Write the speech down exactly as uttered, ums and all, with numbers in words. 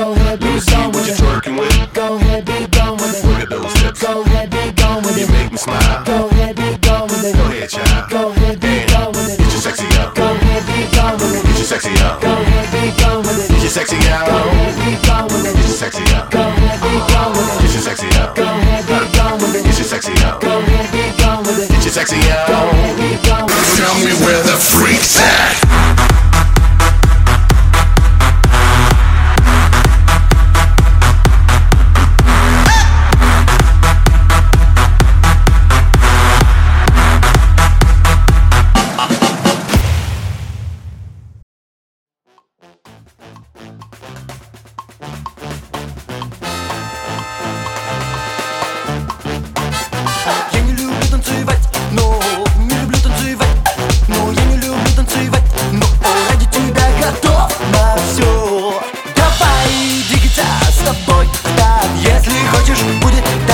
Go ahead, be gone with it. What you twerking with? Go ahead, be gone with it. Look at those hips. Go ahead, be gone with it. You make me smile. Go ahead, be gone with it. Go ahead, child. Go ahead, be gone with it. Get your sexy up. Go ahead, be gone with it. Get your sexy up. Go ahead, be gone with it. Get your sexy up. Go ahead, be gone with it. Get your sexy up. Go ahead, be gone with it. Get your sexy up. Go ahead, be gone with it. Get your sexy up. Go ahead, be gone with it. Get your sexy up. Go ahead, be gone with it. Tell me where the freak's at. Я не люблю танцевать, но не люблю танцевать, но я не люблю танцевать, но о, ради тебя готов на все. Давай двигаться с тобой, так, если хочешь, будет